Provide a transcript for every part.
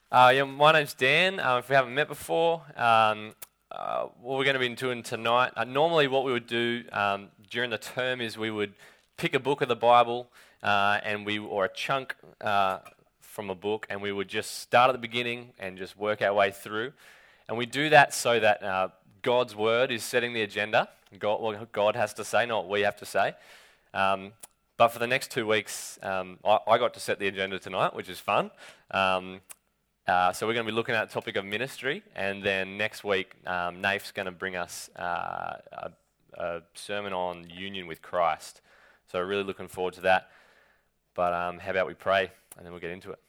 My name's Dan. If we haven't met before, what we're going to be doing tonight, normally what we would do during the term is we would pick a book of the Bible or a chunk from a book, and we would just start at the beginning and just work our way through. And we do that so that God's Word is setting the agenda, what God has to say, not what we have to say. But for the next 2 weeks, I got to set the agenda tonight, which is fun. So we're going to be looking at the topic of ministry, and then next week, Nafe's going to bring us a sermon on union with Christ. So really looking forward to that. But how about we pray, and then we'll get into it.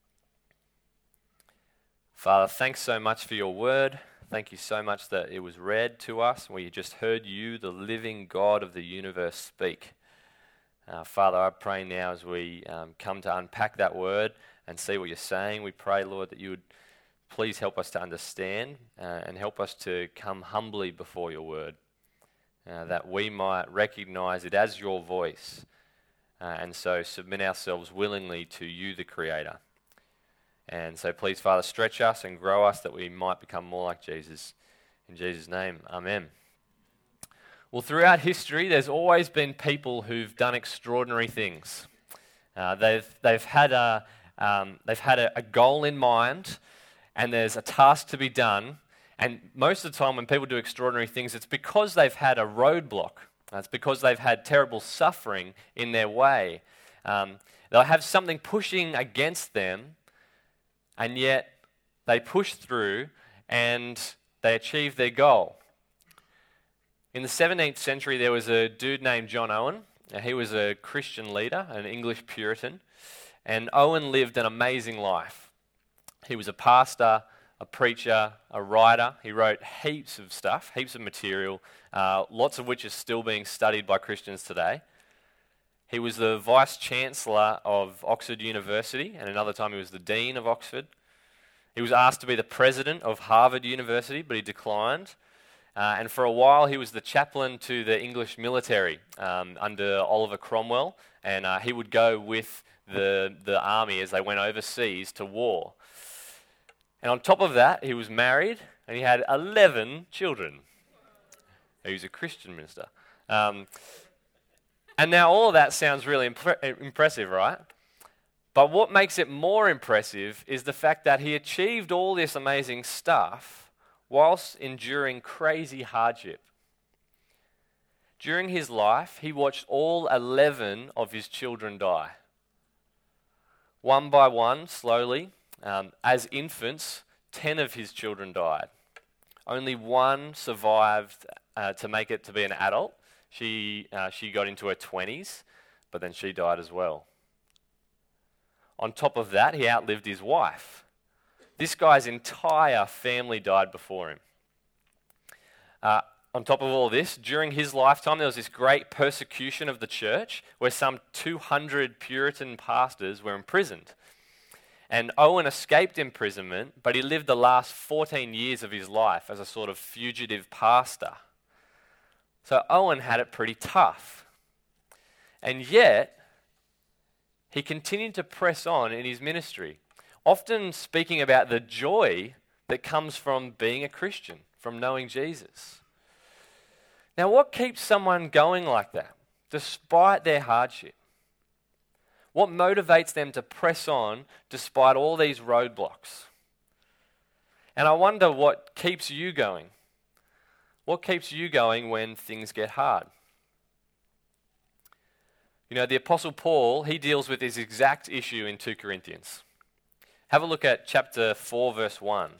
Father, thanks so much for your word. Thank you so much that it was read to us, and we just heard you, the living God of the universe, speak. Father, I pray now as we come to unpack that word and see what you're saying, we pray, Lord, that you would please help us to understand and help us to come humbly before your word, that we might recognize it as your voice, and so submit ourselves willingly to you, the Creator. And so please, Father, stretch us and grow us that we might become more like Jesus. In Jesus' name, amen. Well, throughout history, there's always been people who've done extraordinary things. They've had a goal in mind, and there's a task to be done. And most of the time when people do extraordinary things, it's because they've had a roadblock. It's because they've had terrible suffering in their way. They'll have something pushing against them, and yet they push through and they achieve their goal. In the 17th century, there was a dude named John Owen. He was a Christian leader, an English Puritan. And Owen lived an amazing life. He was a pastor, a preacher, a writer. He wrote heaps of stuff, heaps of material, lots of which is still being studied by Christians today. He was the vice-chancellor of Oxford University, and another time he was the dean of Oxford. He was asked to be the president of Harvard University, but he declined. And for a while, he was the chaplain to the English military under Oliver Cromwell, and he would go with the army as they went overseas to war. And on top of that, he was married, and he had 11 children. He was a Christian minister. And now all of that sounds really impressive, right? But what makes it more impressive is the fact that he achieved all this amazing stuff whilst enduring crazy hardship. During his life, he watched all 11 of his children die. One by one, slowly, as infants, 10 of his children died. Only one survived to make it to be an adult. She got into her 20s, but then she died as well. On top of that, he outlived his wife. This guy's entire family died before him. On top of all this, during his lifetime, there was this great persecution of the church where some 200 Puritan pastors were imprisoned. And Owen escaped imprisonment, but he lived the last 14 years of his life as a sort of fugitive pastor. So Owen had it pretty tough. And yet, he continued to press on in his ministry, often speaking about the joy that comes from being a Christian, from knowing Jesus. Now, what keeps someone going like that, despite their hardship? What motivates them to press on despite all these roadblocks? And I wonder what keeps you going. What keeps you going when things get hard? You know, the Apostle Paul, he deals with this exact issue in 2 Corinthians. Have a look at chapter 4, verse 1.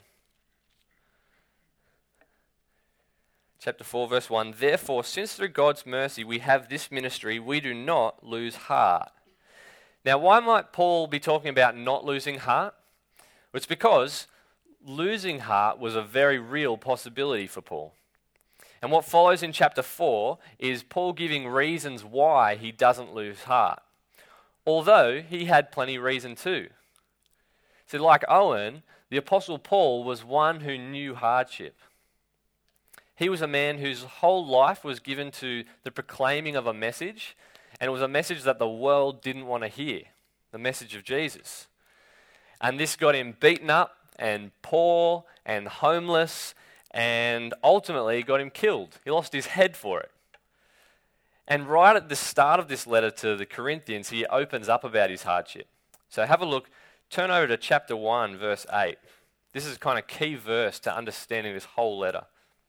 Chapter 4, verse 1. Therefore, since through God's mercy we have this ministry, we do not lose heart. Now, why might Paul be talking about not losing heart? Well, it's because losing heart was a very real possibility for Paul. And what follows in chapter 4 is Paul giving reasons why he doesn't lose heart. Although he had plenty of reason too. So like Owen, the Apostle Paul was one who knew hardship. He was a man whose whole life was given to the proclaiming of a message, and it was a message that the world didn't want to hear, the message of Jesus. And this got him beaten up and poor and homeless, and ultimately got him killed. He lost his head for it. And right at the start of this letter to the Corinthians, he opens up about his hardship. So have a look. Turn over to chapter 1, verse 8. This is kind of key verse to understanding this whole letter.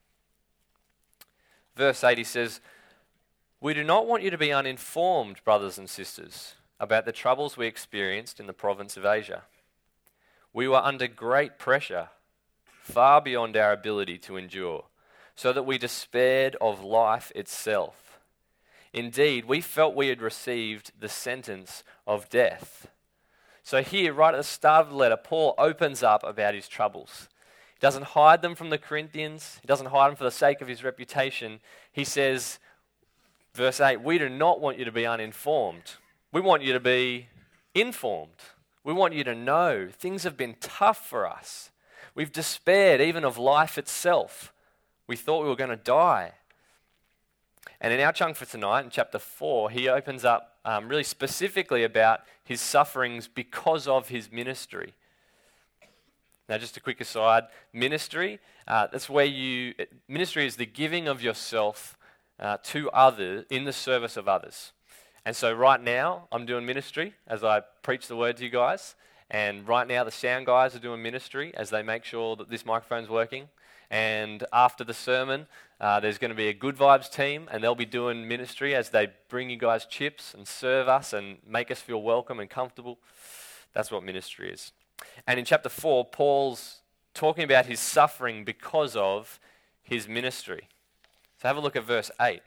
Verse 8, he says, "We do not want you to be uninformed, brothers and sisters, about the troubles we experienced in the province of Asia. We were under great pressure, far beyond our ability to endure, so that we despaired of life itself. Indeed, we felt we had received the sentence of death." So here, right at the start of the letter, Paul opens up about his troubles. He doesn't hide them from the Corinthians. He doesn't hide them for the sake of his reputation. He says, verse 8, "We do not want you to be uninformed. We want you to be informed. We want you to know things have been tough for us. We've despaired even of life itself. We thought we were going to die." And in our chunk for tonight, in chapter 4, he opens up really specifically about his sufferings because of his ministry. Now, just a quick aside, ministry is the giving of yourself to others in the service of others. And so right now, I'm doing ministry as I preach the word to you guys. And right now, the sound guys are doing ministry as they make sure that this microphone's working. And after the sermon, there's going to be a Good Vibes team, and they'll be doing ministry as they bring you guys chips and serve us and make us feel welcome and comfortable. That's what ministry is. And in chapter 4, Paul's talking about his suffering because of his ministry. So have a look at verse 8.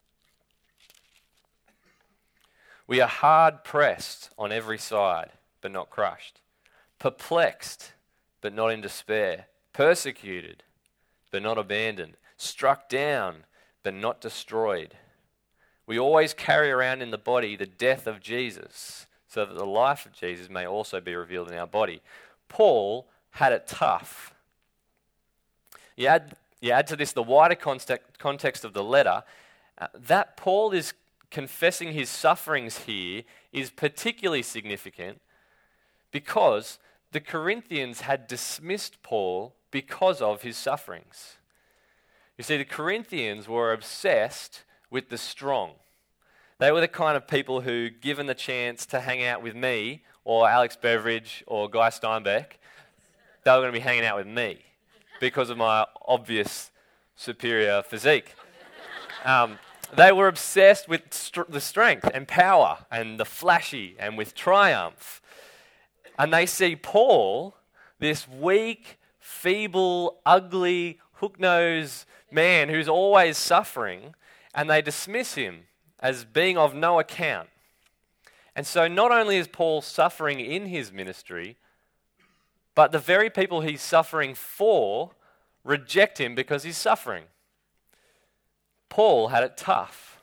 "We are hard pressed on every side, but not crushed. Perplexed, but not in despair. Persecuted, but not abandoned. Struck down, but not destroyed. We always carry around in the body the death of Jesus, so that the life of Jesus may also be revealed in our body." Paul had it tough. You add to this the wider context of the letter, that Paul is confessing his sufferings here is particularly significant because the Corinthians had dismissed Paul because of his sufferings. You see, the Corinthians were obsessed with the strong. They were the kind of people who, given the chance to hang out with me or Alex Beveridge or Guy Steinbeck, they were going to be hanging out with me because of my obvious superior physique. They were obsessed with the strength and power and the flashy and with triumph. And they see Paul, this weak, feeble, ugly, hook-nosed man who's always suffering, and they dismiss him as being of no account. And so not only is Paul suffering in his ministry, but the very people he's suffering for reject him because he's suffering. Paul had it tough.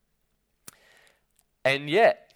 And yet,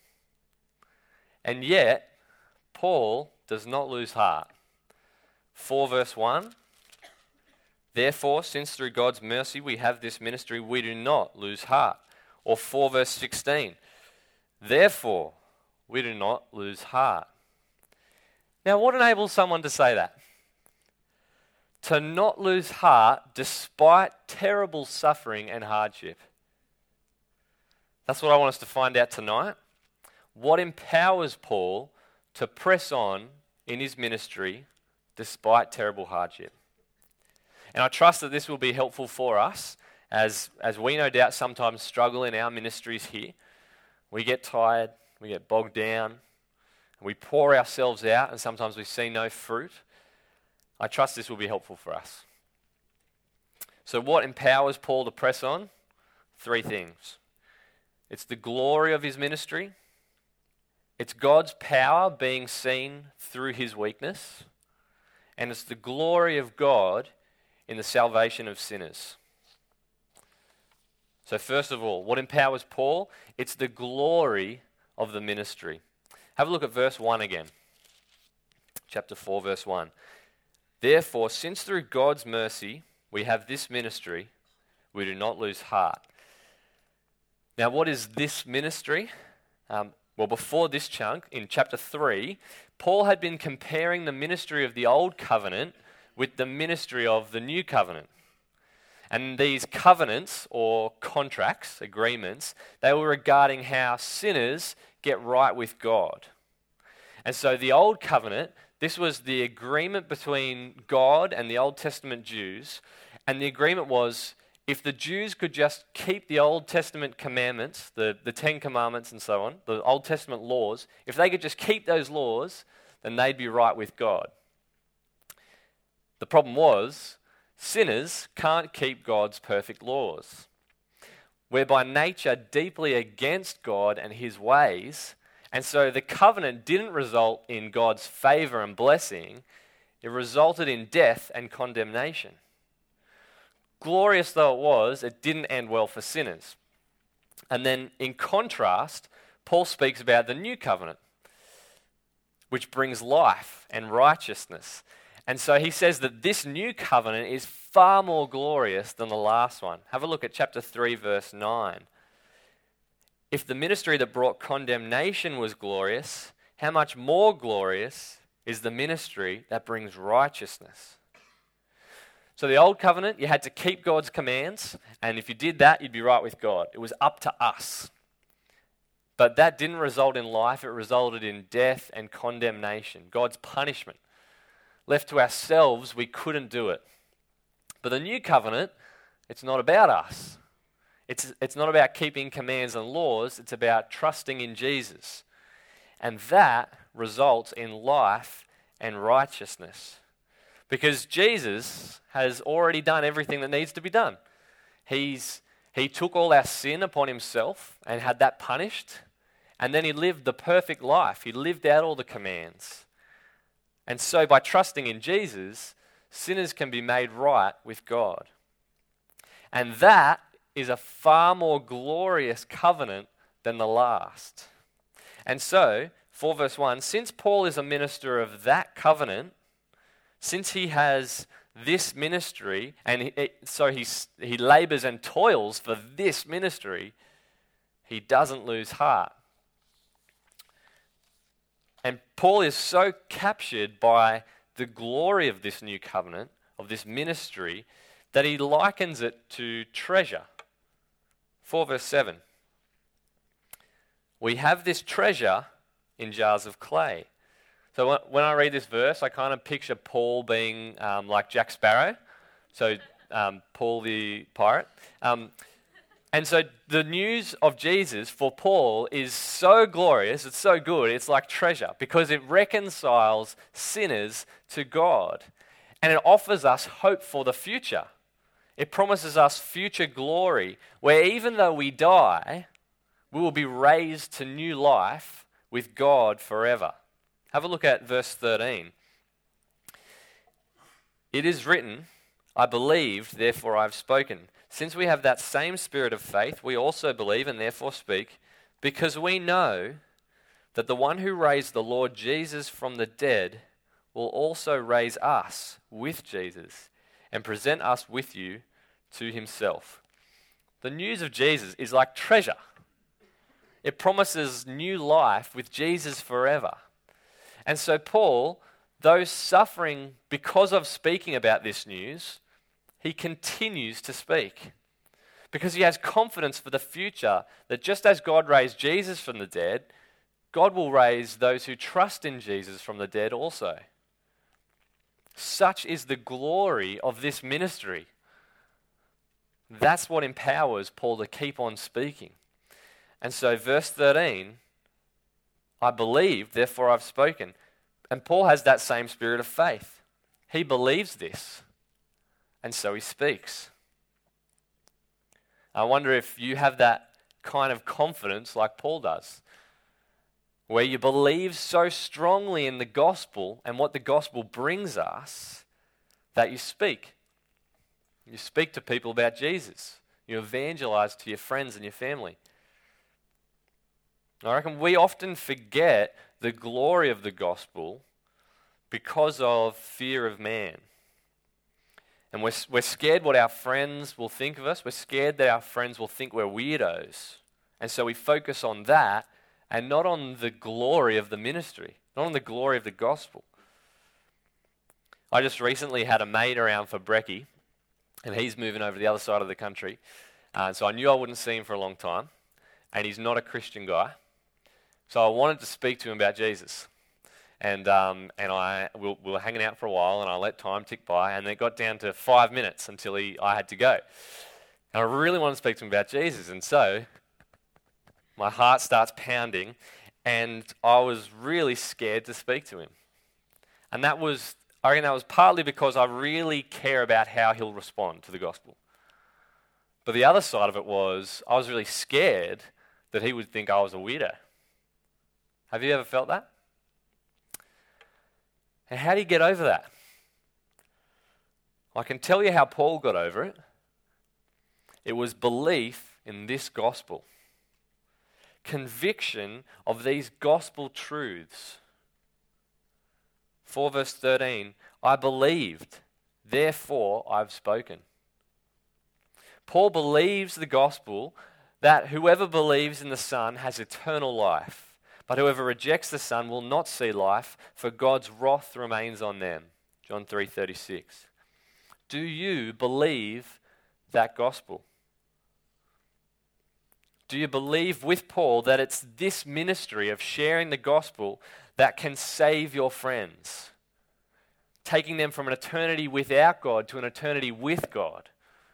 Paul does not lose heart. 4 verse 1, "Therefore, since through God's mercy we have this ministry, we do not lose heart." Or 4 verse 16, "Therefore, we do not lose heart." Now, what enables someone to say that? To not lose heart despite terrible suffering and hardship. That's what I want us to find out tonight. What empowers Paul to press on in his ministry despite terrible hardship? And I trust that this will be helpful for us as we no doubt sometimes struggle in our ministries here. We get tired, we get bogged down, we pour ourselves out, and sometimes we see no fruit. I trust this will be helpful for us. So what empowers Paul to press on? 3 things. It's the glory of his ministry. It's God's power being seen through his weakness. And it's the glory of God in the salvation of sinners. So first of all, what empowers Paul? It's the glory of the ministry. Have a look at verse 1 again. Chapter 4, verse 1. "Therefore, since through God's mercy we have this ministry, we do not lose heart." Now, what is this ministry? Well, before this chunk, in chapter 3, Paul had been comparing the ministry of the old covenant with the ministry of the new covenant. And these covenants, or contracts, agreements, they were regarding how sinners get right with God. And so the old covenant, this was the agreement between God and the Old Testament Jews. And the agreement was, if the Jews could just keep the Old Testament commandments, the Ten Commandments and so on, the Old Testament laws, if they could just keep those laws, then they'd be right with God. The problem was, sinners can't keep God's perfect laws. We're by nature deeply against God and his ways, and so the covenant didn't result in God's favor and blessing. It resulted in death and condemnation. Glorious though it was, it didn't end well for sinners. And then in contrast, Paul speaks about the new covenant, which brings life and righteousness. And so he says that this new covenant is far more glorious than the last one. Have a look at chapter 3, verse 9. If the ministry that brought condemnation was glorious, how much more glorious is the ministry that brings righteousness? So the old covenant, you had to keep God's commands, and if you did that, you'd be right with God. It was up to us. But that didn't result in life, it resulted in death and condemnation, God's punishment. Left to ourselves, we couldn't do it. But the new covenant, it's not about us. It's not about keeping commands and laws, it's about trusting in Jesus. And that results in life and righteousness. Because Jesus has already done everything that needs to be done. He took all our sin upon himself and had that punished. And then he lived the perfect life. He lived out all the commands. And so by trusting in Jesus, sinners can be made right with God. And that is a far more glorious covenant than the last. And so, 4 verse 1, since Paul is a minister of that covenant, since he has this ministry, and he labors and toils for this ministry, he doesn't lose heart. And Paul is so captured by the glory of this new covenant, of this ministry, that he likens it to treasure. 4 verse 7. We have this treasure in jars of clay. So when I read this verse, I kind of picture Paul being like Jack Sparrow. So Paul the pirate. And so the news of Jesus for Paul is so glorious, it's so good, it's like treasure because it reconciles sinners to God. And it offers us hope for the future. It promises us future glory where even though we die, we will be raised to new life with God forever. Have a look at verse 13. It is written, I believed, therefore I've spoken. Since we have that same spirit of faith, we also believe and therefore speak, because we know that the one who raised the Lord Jesus from the dead will also raise us with Jesus and present us with you to himself. The news of Jesus is like treasure. It promises new life with Jesus forever. And so Paul, though suffering because of speaking about this news, he continues to speak. Because he has confidence for the future that just as God raised Jesus from the dead, God will raise those who trust in Jesus from the dead also. Such is the glory of this ministry. That's what empowers Paul to keep on speaking. And so verse 13, I believe, therefore I've spoken. And Paul has that same spirit of faith. He believes this, and so he speaks. I wonder if you have that kind of confidence like Paul does, where you believe so strongly in the gospel and what the gospel brings us that you speak. You speak to people about Jesus. You evangelize to your friends and your family. I reckon we often forget the glory of the gospel because of fear of man. And we're scared what our friends will think of us. We're scared that our friends will think we're weirdos. And so we focus on that and not on the glory of the ministry, not on the glory of the gospel. I just recently had a mate around for brekkie, and he's moving over the other side of the country. So I knew I wouldn't see him for a long time, and he's not a Christian guy. So I wanted to speak to him about Jesus. And we were hanging out for a while, and I let time tick by, and it got down to 5 minutes until I had to go. And I really wanted to speak to him about Jesus, and so my heart starts pounding, and I was really scared to speak to him. And I reckon that was partly because I really care about how he'll respond to the gospel. But the other side of it was I was really scared that he would think I was a weirdo. Have you ever felt that? And how do you get over that? I can tell you how Paul got over it. It was belief in this gospel. Conviction of these gospel truths. 4 verse 13, I believed, therefore I've spoken. Paul believes the gospel that whoever believes in the Son has eternal life, but whoever rejects the Son will not see life, for God's wrath remains on them. John 3:36. Do you believe that gospel? Do you believe with Paul that it's this ministry of sharing the gospel that can save your friends, taking them from an eternity without God to an eternity with God?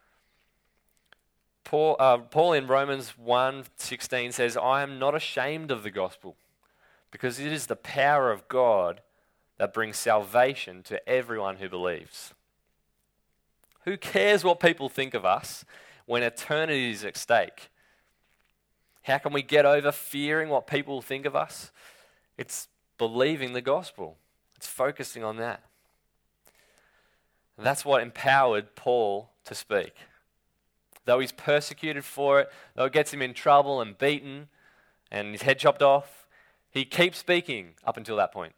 Paul in Romans 1:16 says, I am not ashamed of the gospel, because it is the power of God that brings salvation to everyone who believes. Who cares what people think of us when eternity is at stake? How can we get over fearing what people think of us? It's believing the gospel. It's focusing on that. And that's what empowered Paul to speak. Though he's persecuted for it, though it gets him in trouble and beaten and his head chopped off, he keeps speaking up until that point.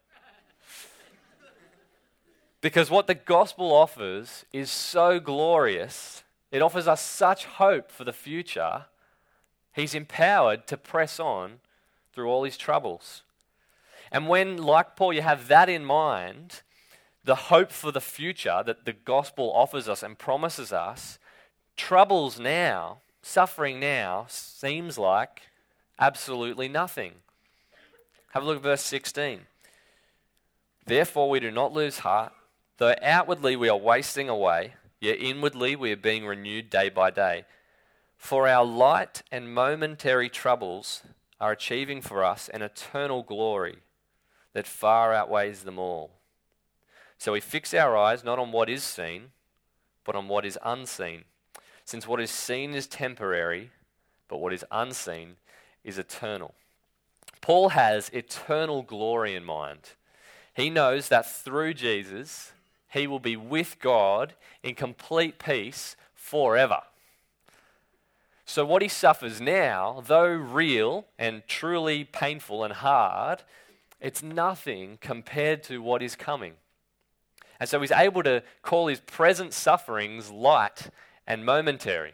Because what the gospel offers is so glorious, it offers us such hope for the future, he's empowered to press on through all his troubles. And when, like Paul, you have that in mind, the hope for the future that the gospel offers us and promises us, troubles now, suffering now, seems like absolutely nothing. Have a look at verse 16. Therefore we do not lose heart, though outwardly we are wasting away, yet inwardly we are being renewed day by day. For our light and momentary troubles are achieving for us an eternal glory that far outweighs them all. So we fix our eyes not on what is seen, but on what is unseen. Since what is seen is temporary, but what is unseen is eternal. Paul has eternal glory in mind. He knows that through Jesus, he will be with God in complete peace forever. So what he suffers now, though real and truly painful and hard, it's nothing compared to what is coming. And so he's able to call his present sufferings light and momentary.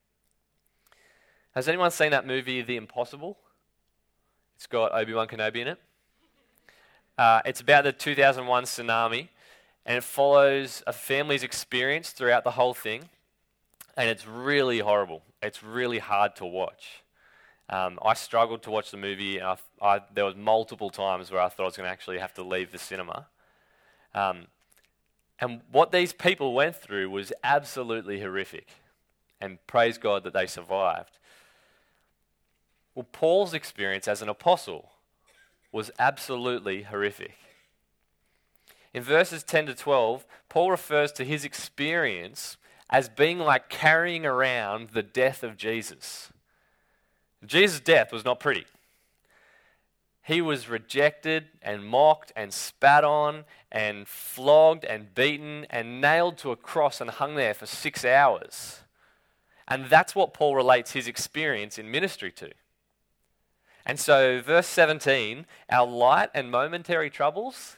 Has anyone seen that movie, The Impossible? It's got Obi-Wan Kenobi in it. It's about the 2001 tsunami, and it follows a family's experience throughout the whole thing, and it's really horrible. It's really hard to watch. I struggled to watch the movie, and there was multiple times where I thought I was going to actually have to leave the cinema. And what these people went through was absolutely horrific, and praise God that they survived. Well, Paul's experience as an apostle was absolutely horrific. In verses 10 to 12, Paul refers to his experience as being like carrying around the death of Jesus. Jesus' death was not pretty. He was rejected and mocked and spat on and flogged and beaten and nailed to a cross and hung there for 6 hours. And that's what Paul relates his experience in ministry to. And so, verse 17, our light and momentary troubles.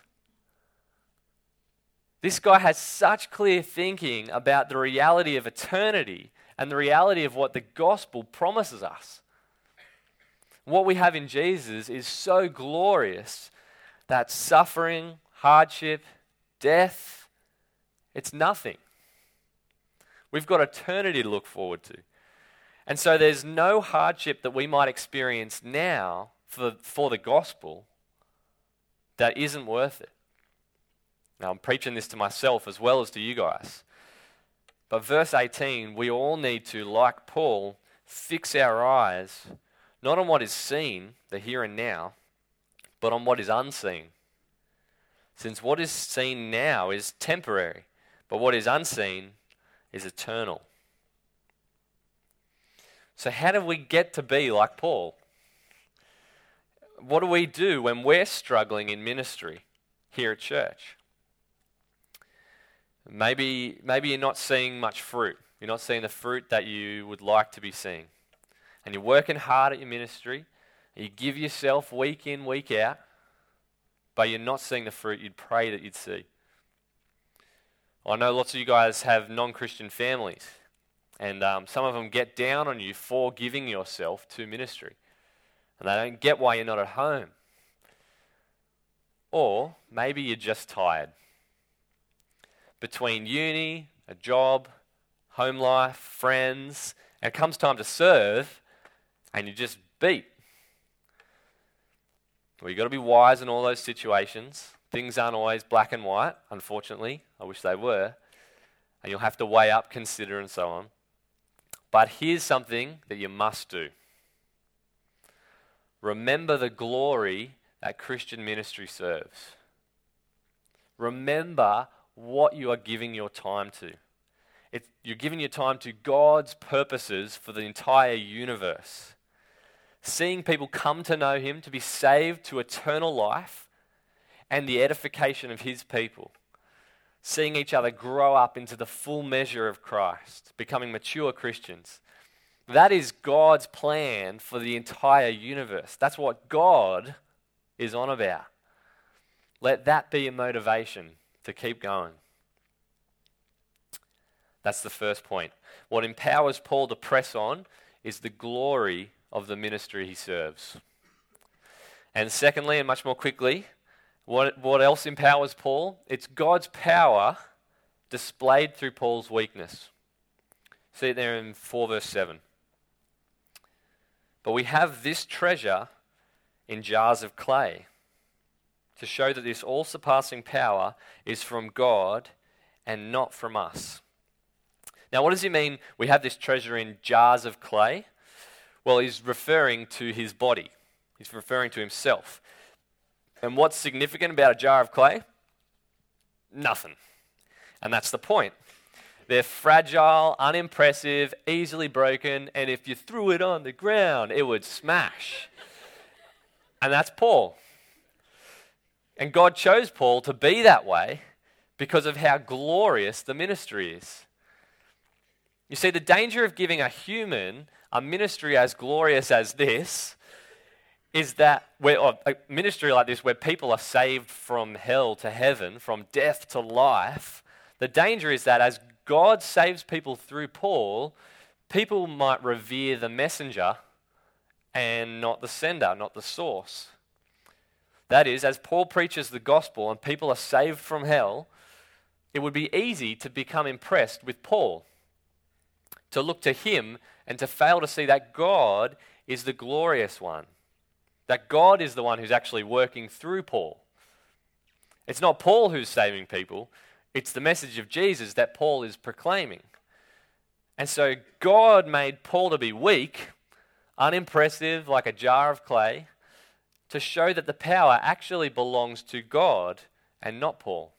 This guy has such clear thinking about the reality of eternity and the reality of what the gospel promises us. What we have in Jesus is so glorious that suffering, hardship, death, it's nothing. We've got eternity to look forward to. And so there's no hardship that we might experience now for the gospel that isn't worth it. Now, I'm preaching this to myself as well as to you guys. But verse 18, we all need to, like Paul, fix our eyes not on what is seen, the here and now, but on what is unseen. Since what is seen now is temporary, but what is unseen is eternal. So how do we get to be like Paul? What do we do when we're struggling in ministry here at church? Maybe you're not seeing much fruit. You're not seeing the fruit that you would like to be seeing. And you're working hard at your ministry. And you give yourself week in, week out. But you're not seeing the fruit you'd pray that you'd see. I know lots of you guys have non-Christian families. And some of them get down on you for giving yourself to ministry. And they don't get why you're not at home. Or maybe you're just tired. Between uni, a job, home life, friends, and it comes time to serve, and you're just beat. Well, you've got to be wise in all those situations. Things aren't always black and white, unfortunately. I wish they were. And you'll have to weigh up, consider, and so on. But here's something that you must do. Remember the glory that Christian ministry serves. Remember what you are giving your time to. You're giving your time to God's purposes for the entire universe. Seeing people come to know Him, to be saved to eternal life, and the edification of His people. Seeing each other grow up into the full measure of Christ, becoming mature Christians. That is God's plan for the entire universe. That's what God is on about. Let that be a motivation to keep going. That's the first point. What empowers Paul to press on is the glory of the ministry he serves. And secondly, and much more quickly, what else empowers Paul? It's God's power displayed through Paul's weakness. See it there in 4 verse 7. But we have this treasure in jars of clay to show that this all-surpassing power is from God and not from us. Now, what does he mean we have this treasure in jars of clay? Well, he's referring to his body. He's referring to himself. And what's significant about a jar of clay? Nothing. And that's the point. They're fragile, unimpressive, easily broken, and if you threw it on the ground, it would smash. And that's Paul. And God chose Paul to be that way because of how glorious the ministry is. You see, the danger of giving a human a ministry as glorious as this is that a ministry like this where people are saved from hell to heaven, from death to life, the danger is that as God saves people through Paul, people might revere the messenger and not the sender, not the source. That is, as Paul preaches the gospel and people are saved from hell, it would be easy to become impressed with Paul, to look to him and to fail to see that God is the glorious one, that God is the one who's actually working through Paul. It's not Paul who's saving people, it's the message of Jesus that Paul is proclaiming. And so God made Paul to be weak, unimpressive, like a jar of clay, to show that the power actually belongs to God and not Paul.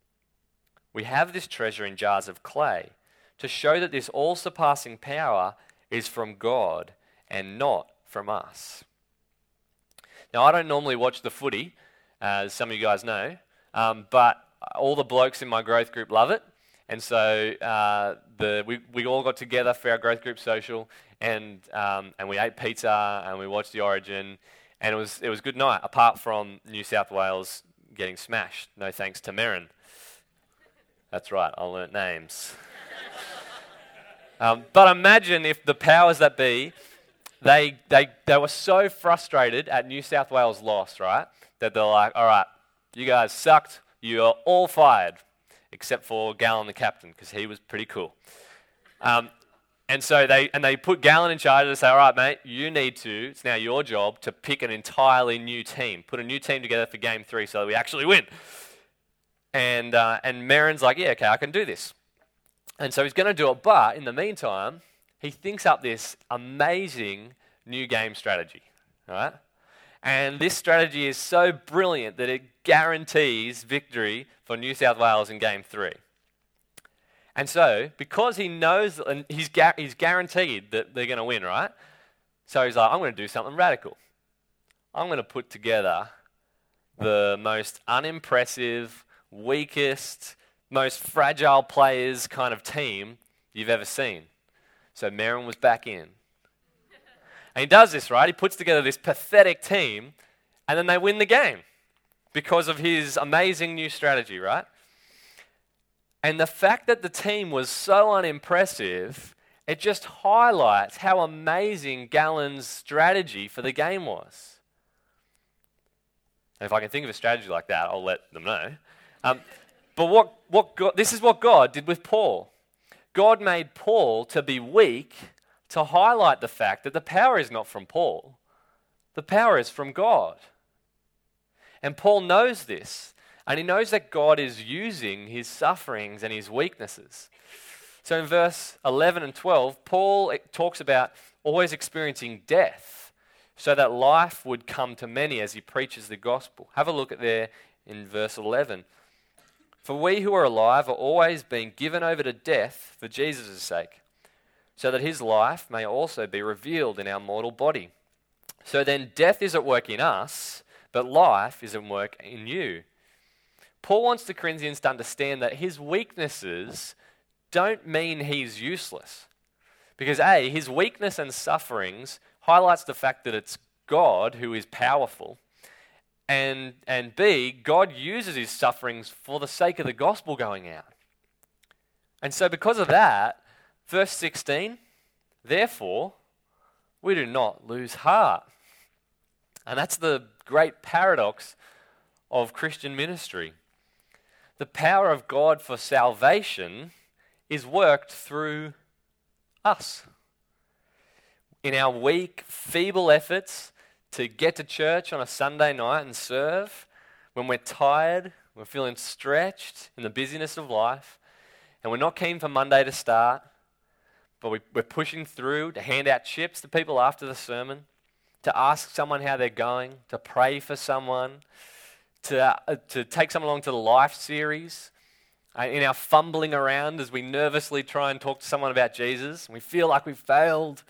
We have this treasure in jars of clay to show that this all-surpassing power is from God and not from us. Now, I don't normally watch the footy, as some of you guys know, but all the blokes in my growth group love it. And so we all got together for our growth group social, and we ate pizza and we watched the Origin, and it was a good night, apart from New South Wales getting smashed. No thanks to Merrin. That's right, I learnt names. But imagine if the powers that be they were so frustrated at New South Wales' loss, right, that they're like, all right, you guys sucked. You're all fired, except for Gallen, the captain, because he was pretty cool. And so they put Gallen in charge and say, all right, mate, it's now your job to pick an entirely new team. Put a new team together for game 3 so that we actually win. And Merrin's like, yeah, okay, I can do this. And so he's going to do it, but in the meantime, he thinks up this amazing new game strategy, right? And this strategy is so brilliant that it guarantees victory for New South Wales in game 3. And so, because he knows, and he's guaranteed that they're going to win, right? So he's like, I'm going to do something radical. I'm going to put together the most unimpressive, weakest, most fragile players kind of team you've ever seen. So Merrin was back in. And he does this, right? He puts together this pathetic team, and then they win the game because of his amazing new strategy, right? And the fact that the team was so unimpressive, it just highlights how amazing Gallen's strategy for the game was. And if I can think of a strategy like that, I'll let them know. But this is what God did with Paul. God made Paul to be weak to highlight the fact that the power is not from Paul. The power is from God. And Paul knows this. And he knows that God is using his sufferings and his weaknesses. So in verse 11 and 12, Paul talks about always experiencing death so that life would come to many as he preaches the gospel. Have a look at there in verse 11. For we who are alive are always being given over to death for Jesus' sake, so that his life may also be revealed in our mortal body. So then death is at work in us, but life is at work in you. Paul wants the Corinthians to understand that his weaknesses don't mean he's useless. Because A, his weakness and sufferings highlights the fact that it's God who is powerful. And B, God uses his sufferings for the sake of the gospel going out. And so because of that, verse 16, therefore, we do not lose heart. And that's the great paradox of Christian ministry. The power of God for salvation is worked through us. In our weak, feeble efforts to get to church on a Sunday night and serve, when we're tired, we're feeling stretched in the busyness of life, and we're not keen for Monday to start, but we're pushing through to hand out chips to people after the sermon, to ask someone how they're going, to pray for someone, to take someone along to the Life series, in our fumbling around as we nervously try and talk to someone about Jesus, we feel like we've failed.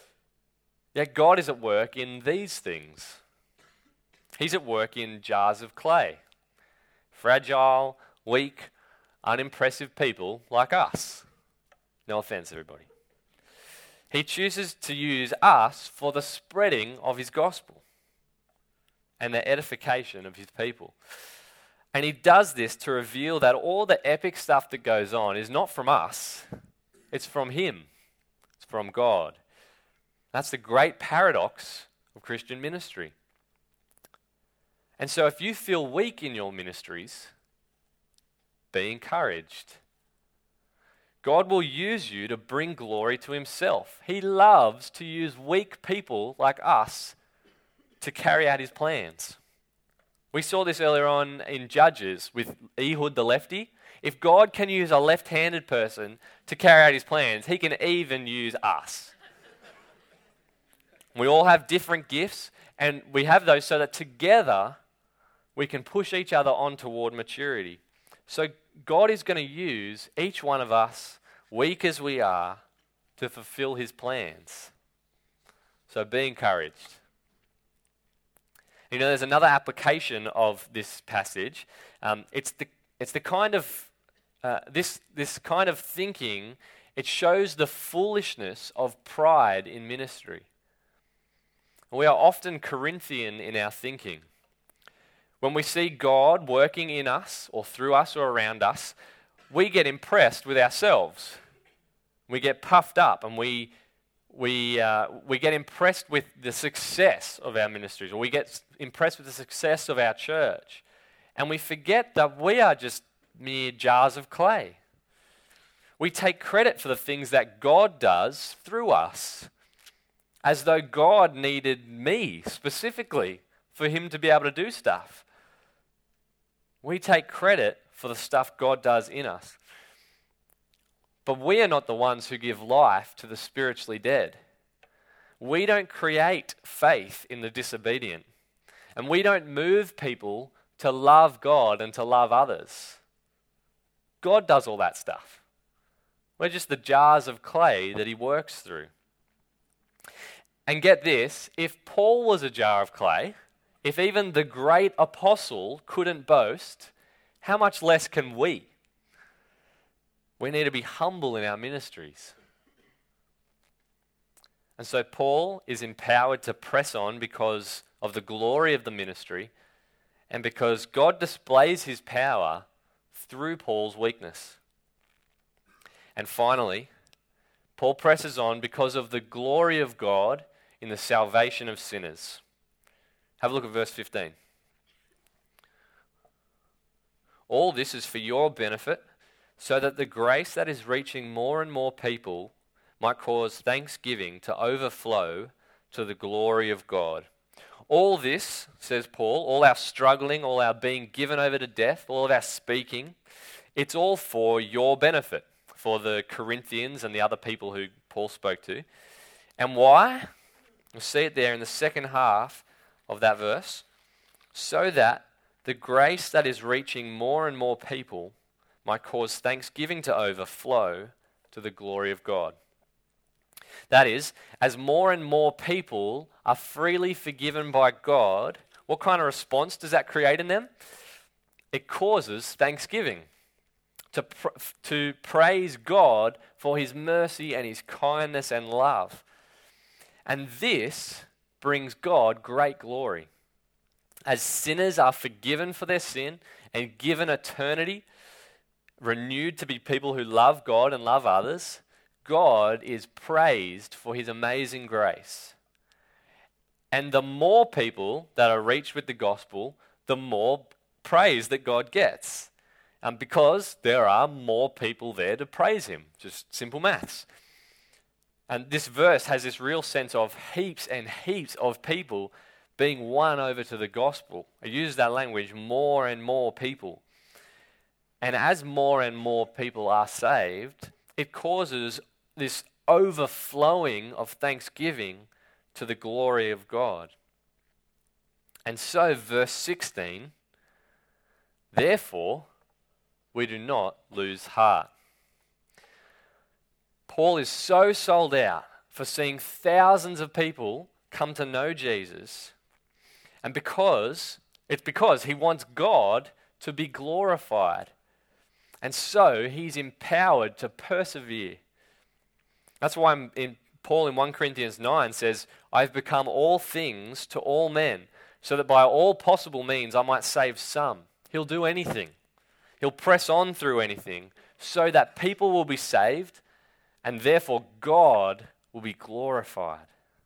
Yet God is at work in these things. He's at work in jars of clay. Fragile, weak, unimpressive people like us. No offense, everybody. He chooses to use us for the spreading of his gospel and the edification of his people. And he does this to reveal that all the epic stuff that goes on is not from us, it's from him. It's from God. That's the great paradox of Christian ministry. And so if you feel weak in your ministries, be encouraged. God will use you to bring glory to himself. He loves to use weak people like us to carry out his plans. We saw this earlier on in Judges with Ehud the lefty. If God can use a left-handed person to carry out his plans, he can even use us. We all have different gifts, and we have those so that together we can push each other on toward maturity. So God is going to use each one of us, weak as we are, to fulfill his plans. So be encouraged. You know, there's another application of this passage. It's the kind of this kind of thinking. It shows the foolishness of pride in ministry. We are often Corinthian in our thinking. When we see God working in us or through us or around us, we get impressed with ourselves. We get puffed up and we we get impressed with the success of our ministries, or we get impressed with the success of our church, and we forget that we are just mere jars of clay. We take credit for the things that God does through us, as though God needed me specifically for him to be able to do stuff. We take credit for the stuff God does in us. But we are not the ones who give life to the spiritually dead. We don't create faith in the disobedient. And we don't move people to love God and to love others. God does all that stuff. We're just the jars of clay that he works through. And get this, if Paul was a jar of clay, if even the great apostle couldn't boast, how much less can we? We need to be humble in our ministries. And so Paul is empowered to press on because of the glory of the ministry and because God displays his power through Paul's weakness. And finally, Paul presses on because of the glory of God in the salvation of sinners. Have a look at verse 15. All this is for your benefit, so that the grace that is reaching more and more people might cause thanksgiving to overflow to the glory of God. All this, says Paul, all our struggling, all our being given over to death, all of our speaking, it's all for your benefit, for the Corinthians and the other people who Paul spoke to. And why? We'll see it there in the second half of that verse. So that the grace that is reaching more and more people might cause thanksgiving to overflow to the glory of God. That is, as more and more people are freely forgiven by God, what kind of response does that create in them? It causes thanksgiving, to praise God for his mercy and his kindness and love. And this brings God great glory. As sinners are forgiven for their sin and given eternity, renewed to be people who love God and love others, God is praised for his amazing grace. And the more people that are reached with the gospel, the more praise that God gets. Because there are more people there to praise him. Just simple maths. And this verse has this real sense of heaps and heaps of people being won over to the gospel. I use that language, more and more people. And as more and more people are saved, it causes this overflowing of thanksgiving to the glory of God. And so, verse 16, therefore, we do not lose heart. Paul is so sold out for seeing thousands of people come to know Jesus, and because he wants God to be glorified. And so he's empowered to persevere. That's why Paul in 1 Corinthians 9 says, I've become all things to all men, so that by all possible means I might save some. He'll do anything. He'll press on through anything so that people will be saved and therefore God will be glorified.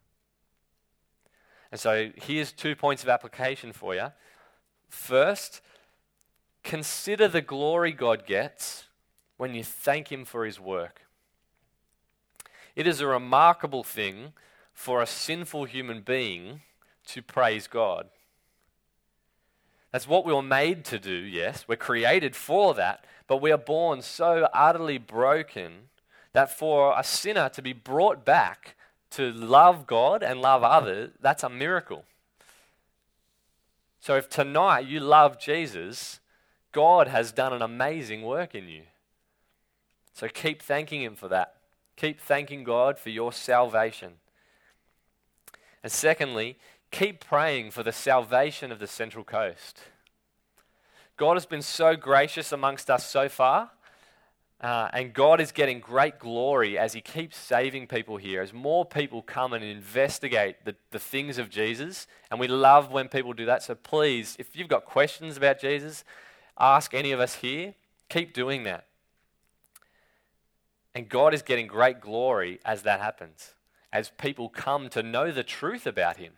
And so here's 2 points of application for you. First, consider the glory God gets when you thank him for his work. It is a remarkable thing for a sinful human being to praise God. That's what we were made to do, yes. We're created for that, but we are born so utterly broken that for a sinner to be brought back to love God and love others, that's a miracle. So if tonight you love Jesus, God has done an amazing work in you. So keep thanking him for that. Keep thanking God for your salvation. And secondly, keep praying for the salvation of the Central Coast. God has been so gracious amongst us so far, and God is getting great glory as he keeps saving people here, as more people come and investigate the things of Jesus, and we love when people do that. So please, if you've got questions about Jesus, ask any of us here. Keep doing that. And God is getting great glory as that happens. as people come to know the truth about him.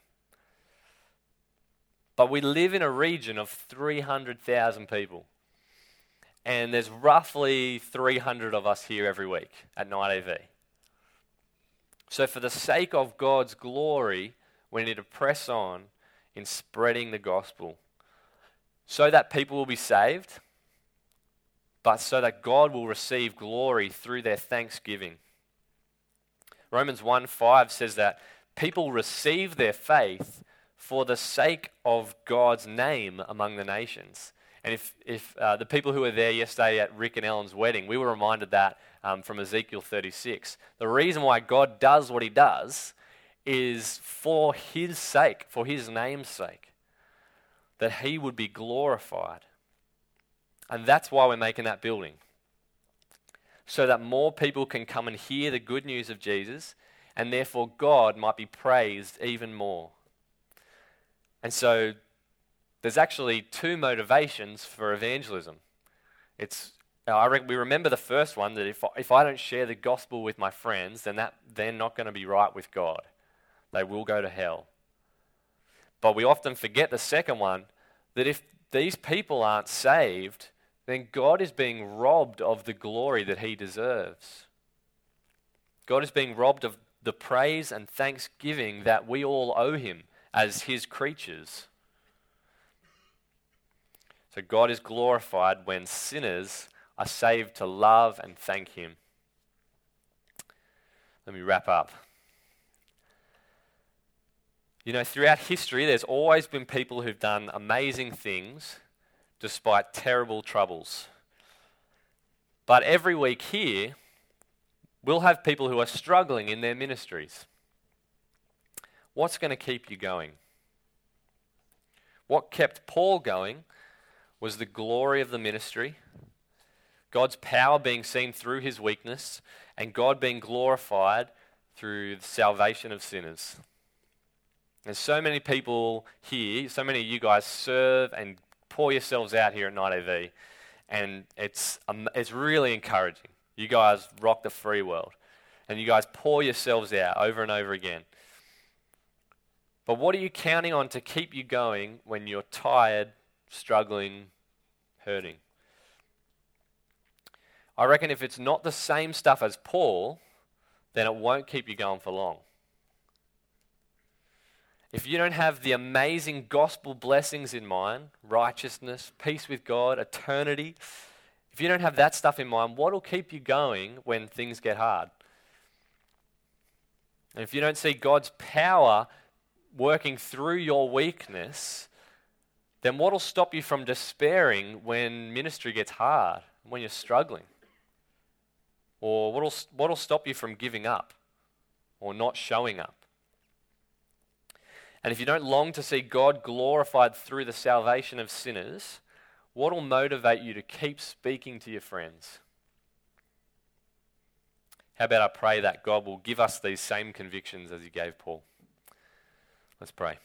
But we live in a region of 300,000 people. And there's roughly 300 of us here every week at Night AV. So for the sake of God's glory, we need to press on in spreading the gospel so that people will be saved, but so that God will receive glory through their thanksgiving. Romans 1:5 says that people receive their faith for the sake of God's name among the nations. And if the people who were there yesterday at Rick and Ellen's wedding, we were reminded that from Ezekiel 36. The reason why God does what he does is for his sake, for his name's sake, that he would be glorified. And that's why we're making that building. So that more people can come and hear the good news of Jesus, and therefore God might be praised even more. And so there's actually two motivations for evangelism. We remember the first one, that if I don't share the gospel with my friends, then they're not going to be right with God. They will go to hell. But we often forget the second one, that if these people aren't saved, then God is being robbed of the glory that he deserves. God is being robbed of the praise and thanksgiving that we all owe him as his creatures. So God is glorified when sinners are saved to love and thank him. Let me wrap up. You know, throughout history, there's always been people who've done amazing things despite terrible troubles. But every week here, we'll have people who are struggling in their ministries. What's going to keep you going? What kept Paul going was the glory of the ministry, God's power being seen through his weakness, and God being glorified through the salvation of sinners. There's so many people here, so many of you guys serve and pour yourselves out here at Night AV, and it's really encouraging. You guys rock the free world, and you guys pour yourselves out over and over again. But what are you counting on to keep you going when you're tired, struggling, hurting? I reckon if it's not the same stuff as Paul, then it won't keep you going for long. If you don't have the amazing gospel blessings in mind, righteousness, peace with God, eternity, if you don't have that stuff in mind, what will keep you going when things get hard? And if you don't see God's power working through your weakness, then what will stop you from despairing when ministry gets hard, when you're struggling? Or what will stop you from giving up or not showing up? And if you don't long to see God glorified through the salvation of sinners, what will motivate you to keep speaking to your friends? How about I pray that God will give us these same convictions as he gave Paul? Let's pray.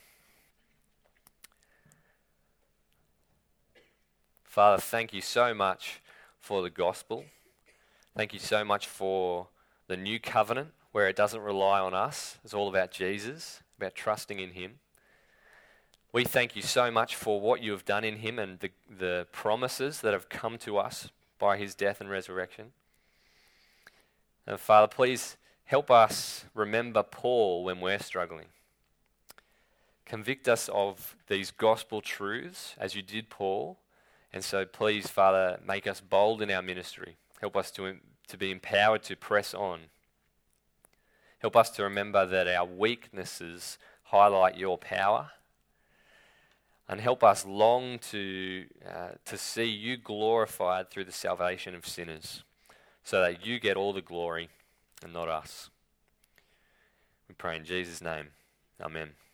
Father, thank you so much for the gospel. Thank you so much for the new covenant where it doesn't rely on us. It's all about Jesus, about trusting in him. We thank you so much for what you have done in him and the promises that have come to us by his death and resurrection. And Father, please help us remember Paul when we're struggling. Convict us of these gospel truths as you did Paul. And so please, Father, make us bold in our ministry. Help us to be empowered to press on. Help us to remember that our weaknesses highlight your power. And help us long to see you glorified through the salvation of sinners, so that you get all the glory and not us. We pray in Jesus' name. Amen.